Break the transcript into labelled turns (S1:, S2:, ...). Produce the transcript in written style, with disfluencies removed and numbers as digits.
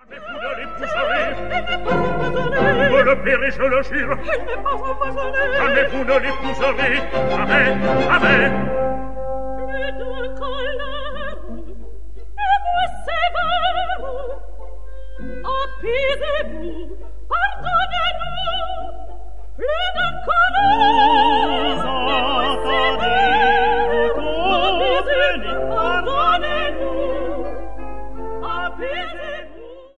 S1: Mais vous ne l'épouserez. Vous le paierez, je le jure.
S2: Elle n'est pas empoisonnée.
S1: Jamais vous ne l'épouserez. Jamais, jamais.
S2: Plus de colère, et vous sévère. Appisez-vous, pardonnez-nous. Plus de colère.